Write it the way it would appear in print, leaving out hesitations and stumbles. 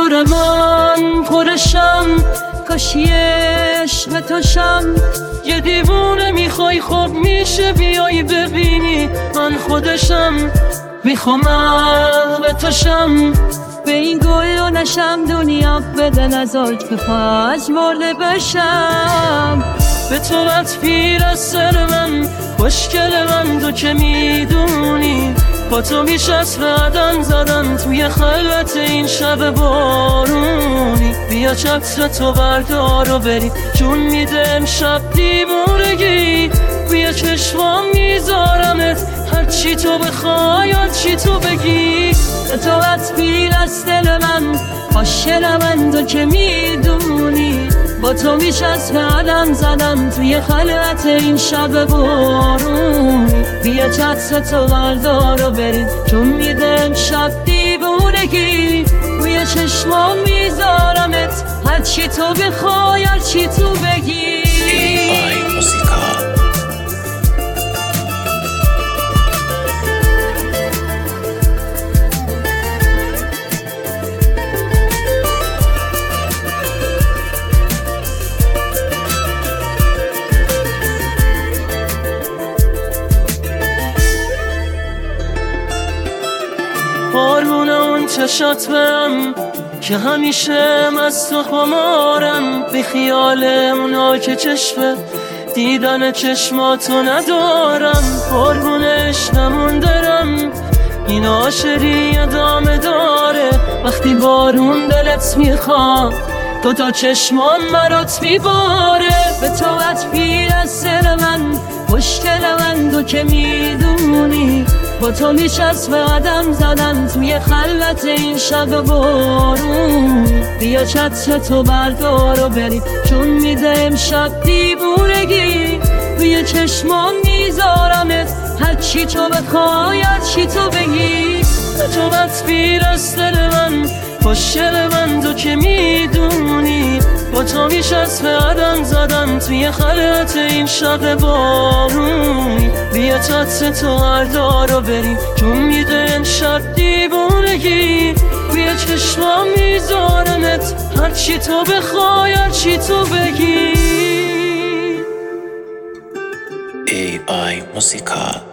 نور من پرشم، کاشی عشق توشم. یه دیوونه میخوای خب میشه بیای ببینی من خودشم. میخوام به توشم، به این گل و نشم دنیا بده نزاج به پژمرده بشم. به تو پیر از سر من، خوشگل من تو که میدونی با تو میشست قدم زدن توی خلوت این شب بارونی. بیا چتر تو بردار و بریم جون میده امشب دیوونگی. بیا چشمام میذارمت هرچی تو بخوای هرچی تو بگی. تو پیر از دل من، عاشق من تو که میدونی با تو میشست قدم زدم توی خلوت این شب بارونی. بیا چتر تو بردار و بریم چون میده امشب دیوونگی. بیا چشمام میذارمت هرچی تو بخوای هرچی تو بگی. AI موسیقا. قربون اون چشات برم که همیشه مست و خمارم. بی خیال اونا که چشم دیدن چشماتو ندارم. قربون عشقمون درم این عاشقی ادامه داره. وقتی بارون دلت میخواد تو تا چشمان برات میباره. به تو پیر از سر من، خوشگل من تو که میدونی با تو میشست به قدم زدم توی خلوت این شب بارون. بیا چتر تو بردار و بریم چون میده امشب دیوونگی. بیا چشمام میذارمت هرچی تو بخوای هرچی تو بگی. تو پیر از دل من، خوشگل من تو که میدونی با تو میشست به قدم زدم توی خلوت این شب بارونی. بیا چتر تو بردار و بریم چون میده امشب دیوونگی. بیا چشمام میذارمت هرچی تو بخوای هرچی تو بگی. AI موسیقا.